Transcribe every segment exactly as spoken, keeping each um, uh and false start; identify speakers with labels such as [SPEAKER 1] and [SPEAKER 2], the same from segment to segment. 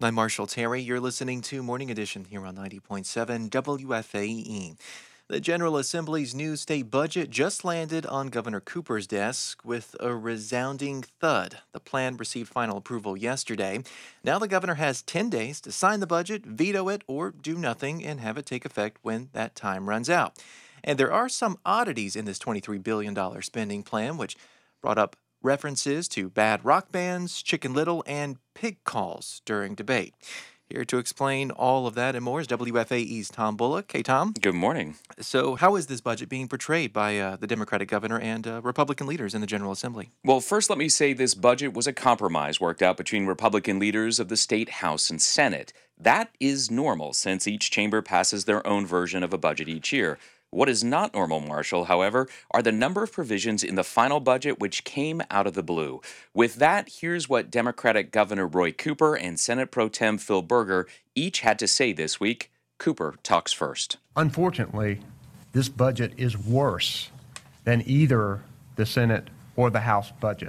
[SPEAKER 1] I'm Marshall Terry. You're listening to Morning Edition here on ninety point seven W F A E. The General Assembly's new state budget just landed on Governor Cooper's desk with a resounding thud. The plan received final approval yesterday. Now the governor has ten days to sign the budget, veto it, or do nothing and have it take effect when that time runs out. And there are some oddities in this twenty-three billion dollars spending plan, which brought up references to bad rock bands, Chicken Little, and pig calls during debate. Here to explain all of that and more is W F A E's Tom Bullock. Hey, Tom.
[SPEAKER 2] Good morning.
[SPEAKER 1] So how is this budget being portrayed by uh, the Democratic governor and uh, Republican leaders in the General Assembly?
[SPEAKER 2] Well, first let me say this budget was a compromise worked out between Republican leaders of the state House and Senate. That is normal since each chamber passes their own version of a budget each year. What is not normal, Marshall, however, are the number of provisions in the final budget which came out of the blue. With that, here's what Democratic Governor Roy Cooper and Senate Pro Tem Phil Berger each had to say this week. Cooper talks first.
[SPEAKER 3] Unfortunately, this budget is worse than either the Senate or the House budget.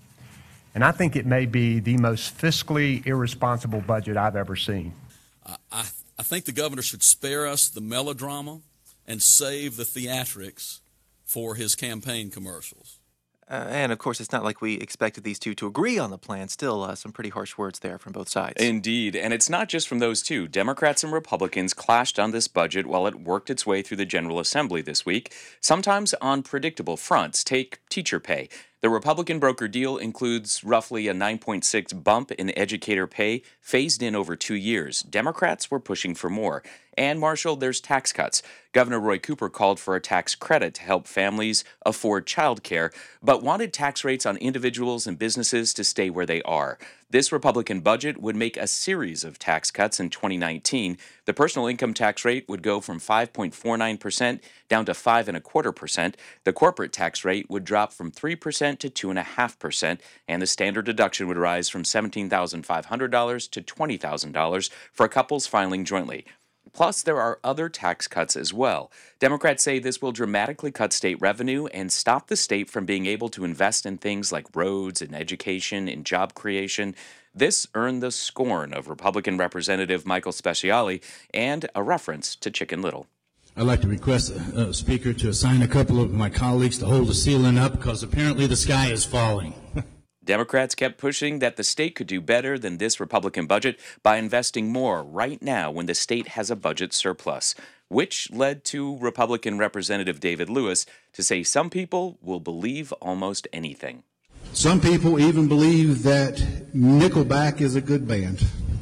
[SPEAKER 3] And I think it may be the most fiscally irresponsible budget I've ever seen.
[SPEAKER 4] Uh, I, I think the governor should spare us the melodrama and save the theatrics for his campaign commercials.
[SPEAKER 1] Uh, and, of course, it's not like we expected these two to agree on the plan. Still, uh, some pretty harsh words there from both sides.
[SPEAKER 2] Indeed, and it's not just from those two. Democrats and Republicans clashed on this budget while it worked its way through the General Assembly this week, sometimes on predictable fronts. Take teacher pay. The Republican broker deal includes roughly a nine point six bump in educator pay, phased in over two years. Democrats were pushing for more. And, Marshall, there's tax cuts. Governor Roy Cooper called for a tax credit to help families afford child care, but wanted tax rates on individuals and businesses to stay where they are. This Republican budget would make a series of tax cuts in twenty nineteen. The personal income tax rate would go from five point four nine percent down to five and a quarter percent. The corporate tax rate would drop from three percent to two and a half percent, and the standard deduction would rise from seventeen thousand five hundred dollars to twenty thousand dollars for couples filing jointly. Plus, there are other tax cuts as well. Democrats say this will dramatically cut state revenue and stop the state from being able to invest in things like roads and education and job creation. This earned the scorn of Republican Representative Michael Speciale and a reference to Chicken Little.
[SPEAKER 5] I'd like to request a, a speaker to assign a couple of my colleagues to hold the ceiling up because apparently the sky is falling.
[SPEAKER 2] Democrats kept pushing that the state could do better than this Republican budget by investing more right now when the state has a budget surplus, which led to Republican Representative David Lewis to say some people will believe almost anything.
[SPEAKER 5] Some people even believe that Nickelback is a good band.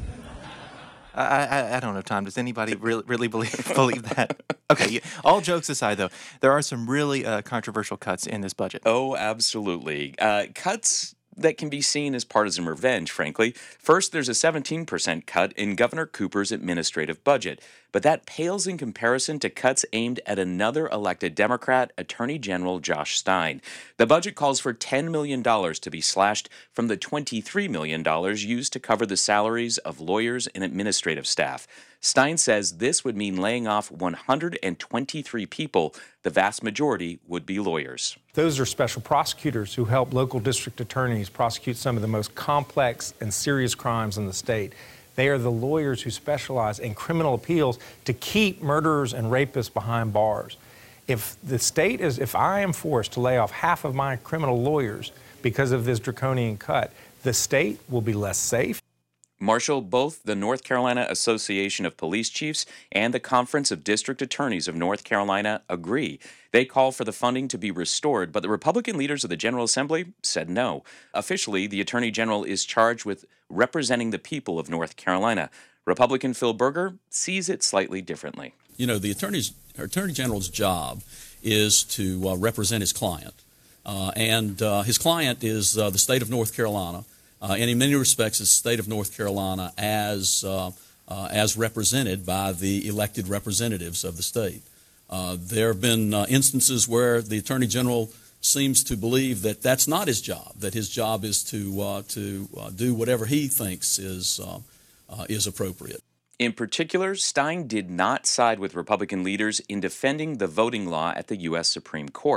[SPEAKER 1] I, I I don't know, Tom. Does anybody really really believe believe that? Okay, yeah, all jokes aside, though, there are some really uh, controversial cuts in this budget.
[SPEAKER 2] Oh, absolutely. Uh, cuts that can be seen as partisan revenge, frankly. First, there's a seventeen percent cut in Governor Cooper's administrative budget, but that pales in comparison to cuts aimed at another elected Democrat, Attorney General Josh Stein. The budget calls for ten million dollars to be slashed from the twenty-three million dollars used to cover the salaries of lawyers and administrative staff. Stein says this would mean laying off one hundred twenty-three people. The vast majority would be lawyers.
[SPEAKER 6] Those are special prosecutors who help local district attorneys prosecute some of the most complex and serious crimes in the state. They are the lawyers who specialize in criminal appeals to keep murderers and rapists behind bars. If the state is, if I am forced to lay off half of my criminal lawyers because of this draconian cut, the state will be less safe.
[SPEAKER 2] Marshall, both the North Carolina Association of Police Chiefs and the Conference of District Attorneys of North Carolina agree. They call for the funding to be restored, but the Republican leaders of the General Assembly said no. Officially, the Attorney General is charged with representing the people of North Carolina. Republican Phil Berger sees it slightly differently.
[SPEAKER 4] You know, the Attorney's, Attorney General's job is to uh, represent his client, uh, and uh, his client is uh, the state of North Carolina. Uh, and in many respects, it's the state of North Carolina as uh, uh, as represented by the elected representatives of the state. Uh, there have been uh, instances where the Attorney General seems to believe that that's not his job, that his job is to uh, to uh, do whatever he thinks is uh, uh, is appropriate.
[SPEAKER 2] In particular, Stein did not side with Republican leaders in defending the voting law at the U S Supreme Court.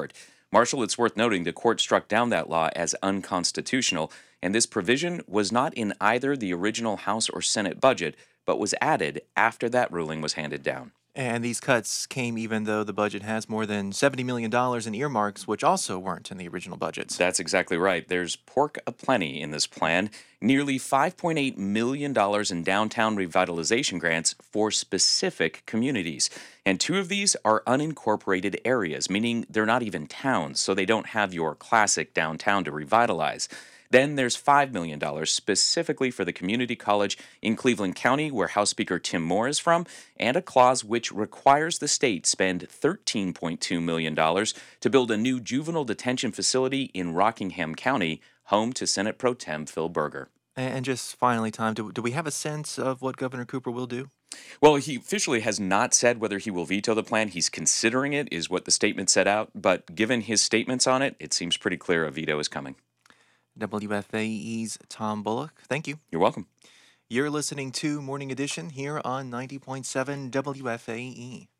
[SPEAKER 2] Marshall, it's worth noting the court struck down that law as unconstitutional, and this provision was not in either the original House or Senate budget, but was added after that ruling was handed down.
[SPEAKER 1] And these cuts came even though the budget has more than seventy million dollars in earmarks, which also weren't in the original budgets.
[SPEAKER 2] That's exactly right. There's pork aplenty in this plan. Nearly five point eight million dollars in downtown revitalization grants for specific communities. And two of these are unincorporated areas, meaning they're not even towns, so they don't have your classic downtown to revitalize. Then there's five million dollars specifically for the community college in Cleveland County, where House Speaker Tim Moore is from, and a clause which requires the state spend thirteen point two million dollars to build a new juvenile detention facility in Rockingham County, home to Senate Pro Tem Phil Berger.
[SPEAKER 1] And just finally, Tom, do, do we have a sense of what Governor Cooper will do?
[SPEAKER 2] Well, he officially has not said whether he will veto the plan. He's considering it, is what the statement set out. But given his statements on it, it seems pretty clear a veto is coming.
[SPEAKER 1] W F A E's Tom Bullock, thank you.
[SPEAKER 2] You're welcome.
[SPEAKER 1] You're listening to Morning Edition here on ninety point seven W F A E.